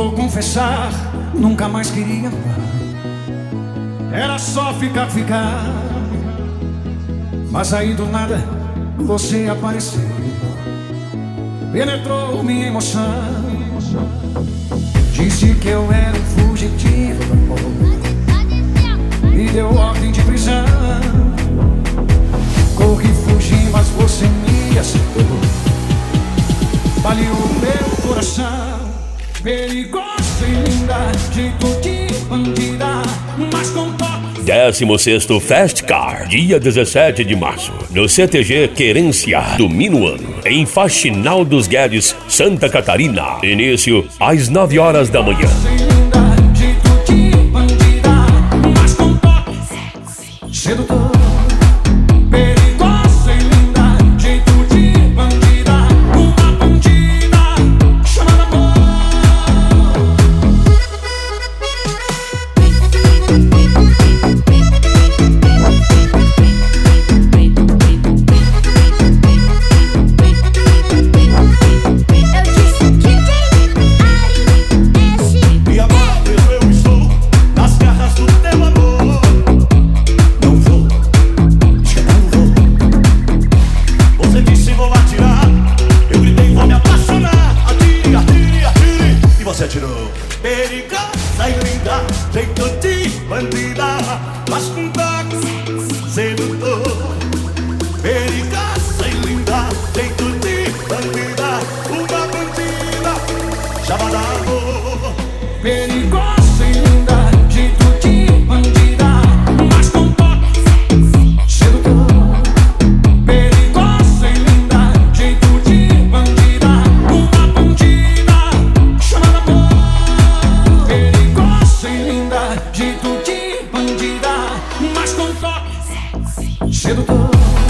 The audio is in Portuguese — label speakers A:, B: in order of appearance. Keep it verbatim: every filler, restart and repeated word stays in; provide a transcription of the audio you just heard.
A: Vou confessar, nunca mais queria amar. Era só ficar, ficar. Mas aí do nada você apareceu, penetrou minha emoção. Disse que eu era um fugitivo do amor, me deu ordem de prisão. Corri, fugi, mas você me acertou. Baleou meu coração. Perigosa e linda, jeito de bandida, mas com toque.
B: décimo sexto Fast Car, dia dezessete de março, no C T G Querência do Minuano, em Faxinal dos Guedes, Santa Catarina. Início às nove horas da manhã.
A: Jeito de bandida, mas com toque sedutor. Perigosa e linda, jeito de bandida, uma bandida chamada amor.
C: Perigosa e linda, jeito de bandida, mas com toque sedutor. Perigosa e linda, jeito de bandida, uma bandida chamada amor.
A: Perigosa e linda, jeito de bandida, mas com toque sedutor. Perigosa e linda, jeito de bandida, uma bandida chamada amor. Perigosa e linda, jeito de bandida, mas com toque sedutor.